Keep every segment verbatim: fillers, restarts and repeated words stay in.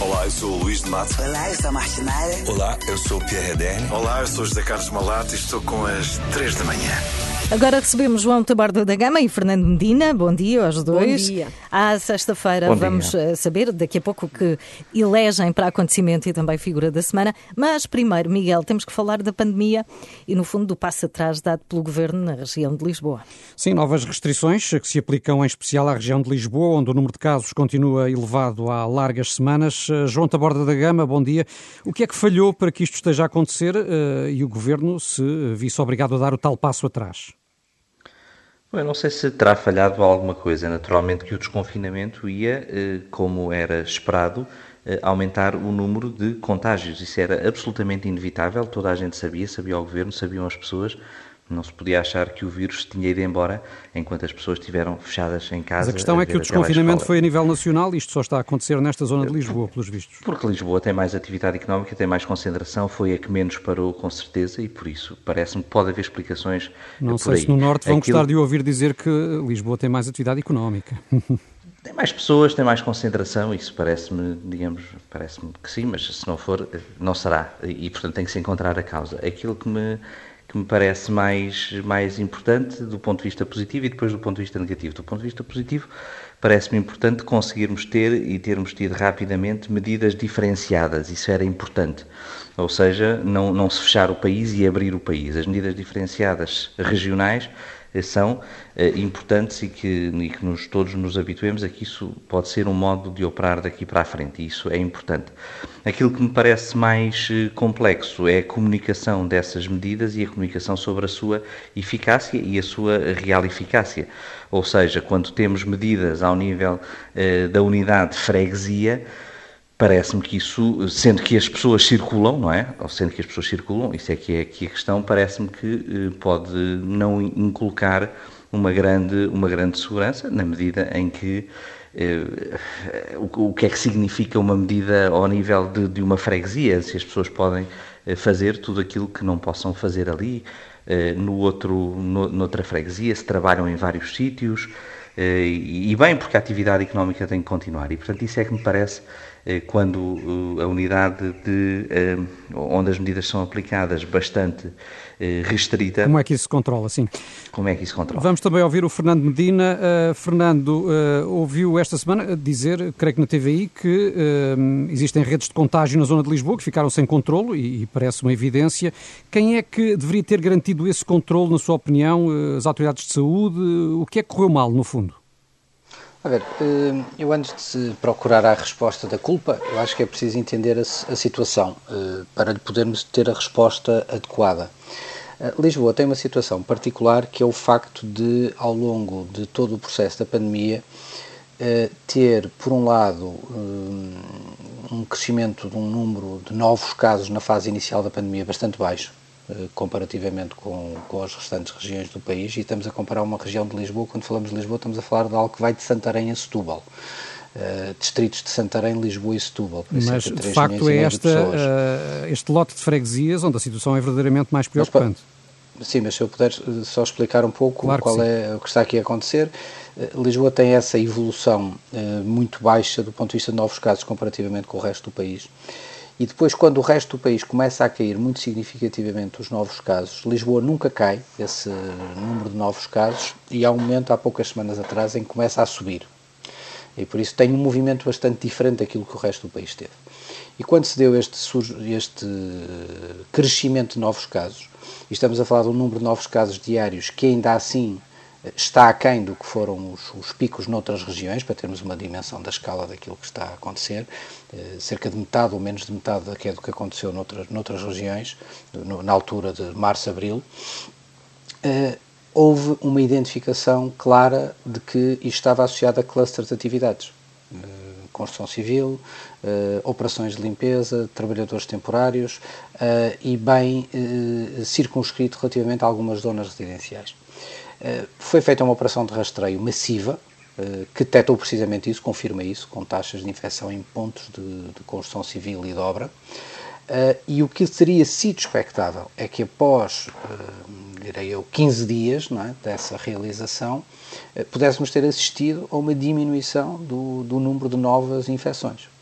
Olá, eu sou o Luís de Mato. Olá, eu sou a Martinara. Olá, eu sou o Pierre Rederne. Olá, eu sou o José Carlos Malato e estou com as três da manhã. Agora recebemos João Taborda da Gama e Fernando Medina. Bom dia aos dois. Bom dia. À sexta-feira vamos dia. saber daqui a pouco que elegem para acontecimento e também figura da semana. Mas primeiro, Miguel, temos que falar da pandemia e no fundo do passo atrás dado pelo Governo na região de Lisboa. Sim, novas restrições que se aplicam em especial à região de Lisboa, onde o número de casos continua elevado há largas semanas. João Taborda da Gama, bom dia. O que é que falhou para que isto esteja a acontecer uh, e o Governo se visse obrigado a dar o tal passo atrás? Eu não sei se terá falhado alguma coisa. Naturalmente que o desconfinamento ia, como era esperado, aumentar o número de contágios. Isso era absolutamente inevitável, toda a gente sabia, sabia o Governo, sabiam as pessoas. Não se podia achar que o vírus tinha ido embora enquanto as pessoas estiveram fechadas em casa. Mas a questão a é que o desconfinamento foi a nível nacional e isto só está a acontecer nesta zona de Lisboa, pelos vistos. Porque Lisboa tem mais atividade económica, tem mais concentração, foi a que menos parou com certeza e por isso parece-me que pode haver explicações Não por sei aí. se no Norte vão Aquilo... gostar de ouvir dizer que Lisboa tem mais atividade económica. Tem mais pessoas, tem mais concentração, isso parece-me, digamos, parece-me que sim, mas se não for, não será. E, portanto, tem que se encontrar a causa. Aquilo que me... que me parece mais, mais importante do ponto de vista positivo e depois do ponto de vista negativo. Do ponto de vista positivo, parece-me importante conseguirmos ter e termos tido rapidamente medidas diferenciadas. Isso era importante. Ou seja, não, não se fechar o país e abrir o país. As medidas diferenciadas regionais são eh, importantes e que, e que nos, todos nos habituemos a que isso pode ser um modo de operar daqui para a frente, e isso é importante. Aquilo que me parece mais eh, complexo é a comunicação dessas medidas e a comunicação sobre a sua eficácia e a sua real eficácia. Ou seja, quando temos medidas ao nível eh, da unidade de freguesia, parece-me que isso, sendo que as pessoas circulam, não é? Ou sendo que as pessoas circulam, isso é que é aqui a questão, parece-me que eh, pode não inculcar uma grande, uma grande segurança, na medida em que eh, o, o que é que significa uma medida ao nível de, de uma freguesia, se as pessoas podem eh, fazer tudo aquilo que não possam fazer ali, eh, no outro, no, noutra freguesia, se trabalham em vários sítios, eh, e, e bem, porque a atividade económica tem que continuar, e portanto isso é que me parece quando a unidade de, onde as medidas são aplicadas bastante restrita. Como é que isso se controla, sim? Como é que isso se controla? Vamos também ouvir o Fernando Medina. Uh, Fernando, uh, ouviu esta semana dizer, creio que na T V I, que uh, existem redes de contágio na zona de Lisboa que ficaram sem controlo e, e parece uma evidência. Quem é que deveria ter garantido esse controlo, na sua opinião? Uh, as autoridades de saúde? Uh, o que é que correu mal, no fundo? A ver, eu antes de se procurar a resposta da culpa, eu acho que é preciso entender a, a situação para podermos ter a resposta adequada. Lisboa tem uma situação particular que é o facto de, ao longo de todo o processo da pandemia, ter, por um lado, um crescimento de um número de novos casos na fase inicial da pandemia bastante baixo, comparativamente com, com as restantes regiões do país, e estamos a comparar uma região de Lisboa, quando falamos de Lisboa estamos a falar de algo que vai de Santarém a Setúbal, uh, distritos de Santarém, Lisboa e Setúbal. Mas de facto é esta, uh, este lote de freguesias onde a situação é verdadeiramente mais preocupante. Mas, sim, mas se eu puder só explicar um pouco claro qual é o que está aqui a acontecer. Uh, Lisboa tem essa evolução uh, muito baixa do ponto de vista de novos casos comparativamente com o resto do país. E depois, quando o resto do país começa a cair muito significativamente os novos casos, Lisboa nunca cai, esse número de novos casos, e há um momento, há poucas semanas atrás, em que começa a subir. E por isso tem um movimento bastante diferente daquilo que o resto do país teve. E quando se deu este, este crescimento de novos casos, e estamos a falar de um número de novos casos diários que ainda assim está aquém do que foram os, os picos noutras regiões, para termos uma dimensão da escala daquilo que está a acontecer, eh, cerca de metade ou menos de metade do que, é do que aconteceu noutras, noutras regiões, no, na altura de março, abril, eh, houve uma identificação clara de que isto estava associado a clusters de atividades. Eh, construção civil, eh, operações de limpeza, trabalhadores temporários eh, e bem eh, circunscrito relativamente a algumas zonas residenciais. Uh, foi feita uma operação de rastreio massiva, uh, que detectou precisamente isso, confirma isso, com taxas de infecção em pontos de, de construção civil e de obra. Uh, e o que teria sido expectável é que após, uh, direi eu, quinze dias, não é, dessa realização, uh, pudéssemos ter assistido a uma diminuição do, do número de novas infecções.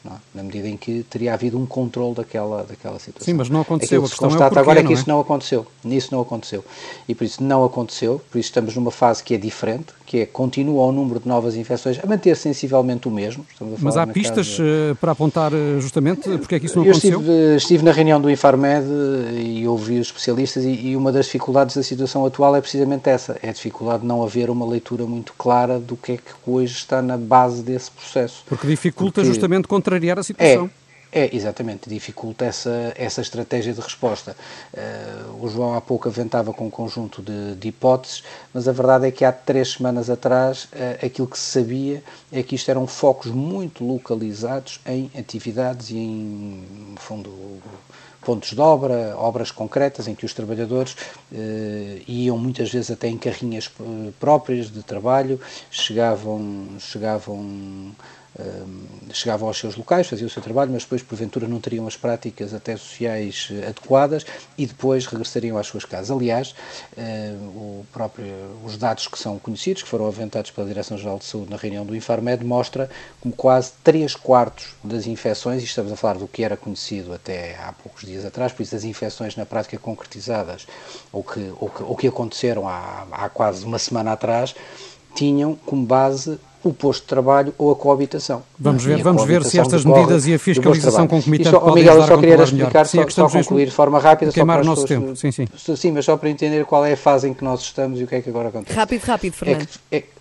não é? Na medida em que teria havido um controle daquela, daquela situação. Sim, mas não aconteceu. Aquilo que se constata agora é que isso não aconteceu. Nisso não aconteceu. E por isso não aconteceu, por isso estamos numa fase que é diferente, que é, continua o número de novas infecções a manter sensivelmente o mesmo. Estamos a falar mas há pistas casa... para apontar justamente porque é que isso não Eu aconteceu? Estive, estive na reunião do Infarmed e ouvi os especialistas e, e uma das dificuldades da situação atual é precisamente essa, é a dificuldade de não haver uma leitura muito clara do que é que hoje está na base desse processo. Porque dificulta Porque... justamente contrariar a situação. É. É, exatamente, dificulta essa, essa estratégia de resposta. Uh, o João há pouco aventava com um conjunto de, de hipóteses, mas a verdade é que há três semanas atrás uh, aquilo que se sabia é que isto eram focos muito localizados em atividades e em, no fundo, pontos de obra, obras concretas em que os trabalhadores uh, iam muitas vezes até em carrinhas próprias de trabalho, chegavam... chegavam Um, chegavam aos seus locais, faziam o seu trabalho, mas depois porventura não teriam as práticas até sociais uh, adequadas e depois regressariam às suas casas. Aliás, uh, o próprio, os dados que são conhecidos, que foram aventados pela Direção-Geral de Saúde na reunião do Infarmed, mostra como quase três quartos das infecções, e estamos a falar do que era conhecido até há poucos dias atrás, por isso as infecções na prática concretizadas ou que, ou que, ou que aconteceram há, há quase uma semana atrás, tinham como base o posto de trabalho ou a coabitação. Vamos ver, vamos ver se estas medidas e a fiscalização concomitante só, podem Miguel, ajudar eu só queria explicar, sim, só, só concluir de forma rápida. Queimar só o nosso pessoas, tempo, sim, sim. Sim, mas só para entender qual é a fase em que nós estamos e o que é que agora acontece. Rápido, rápido, Fernando. É que, é,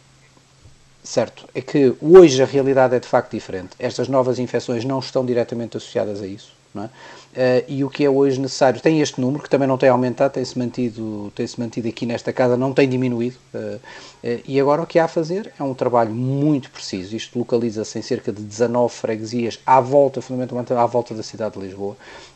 certo, é que hoje a realidade é de facto diferente. Estas novas infecções não estão diretamente associadas a isso, não é? Uh, e o que é hoje necessário, tem este número, que também não tem aumentado, tem-se mantido, tem-se mantido aqui nesta casa, não tem diminuído, uh, uh, e agora o que há a fazer é um trabalho muito preciso. Isto localiza-se em cerca de dezanove freguesias à volta, fundamentalmente à volta da cidade de Lisboa,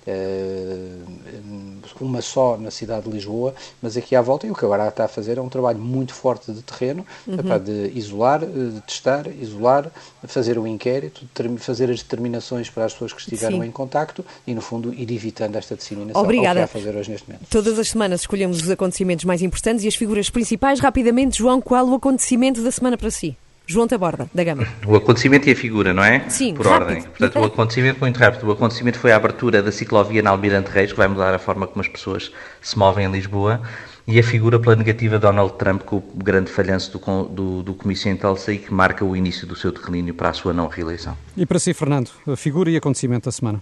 uh, uma só na cidade de Lisboa, mas aqui à volta, e o que agora está a fazer é um trabalho muito forte de terreno, uhum. para de isolar, de testar, isolar, fazer o inquérito, fazer as determinações para as pessoas que estiveram Sim. em contacto e, no fundo, ir evitando esta disseminação. Obrigada. Ao que há a fazer hoje neste momento. Todas as semanas escolhemos os acontecimentos mais importantes e as figuras principais. Rapidamente, João, qual o acontecimento da semana para si? João Taborda, da Gama. O acontecimento e a figura, não é? Sim, Por rápido. ordem. Portanto, o acontecimento, muito rápido, o acontecimento foi a abertura da ciclovia na Almirante Reis, que vai mudar a forma como as pessoas se movem em Lisboa, e a figura pela negativa de Donald Trump, com o grande falhanço do, do, do comício em Tulsa e que marca o início do seu declínio para a sua não reeleição. E para si, Fernando, a figura e acontecimento da semana?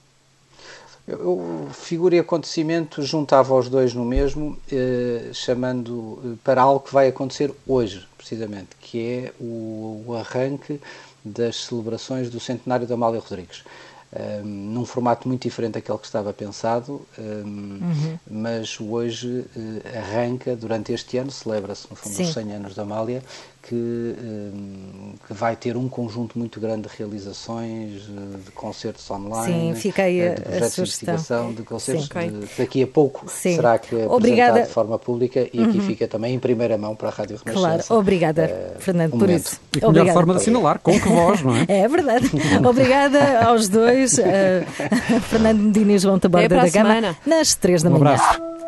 Eu, figura e acontecimento, juntava os dois no mesmo, eh, chamando para algo que vai acontecer hoje, precisamente, que é o, o arranque das celebrações do centenário da Amália Rodrigues. Um, num formato muito diferente daquele que estava pensado, um, uhum. mas hoje uh, arranca, durante este ano, celebra-se no fundo Sim. os cem anos da Amália, que, um, que vai ter um conjunto muito grande de realizações, de concertos online, Sim, fiquei de projetos de investigação, de concertos Sim. de, daqui a pouco Sim. será que é Obrigada. apresentado de forma pública e aqui uhum. fica também em primeira mão para a Rádio Renascença. Claro, obrigada uh, Fernando um por momento. isso. E que melhor forma de assinalar, com que voz, não é? É verdade. Obrigada aos dois, uh, Fernando Medina e João Taborda da Gama, nas três da Um manhã. abraço.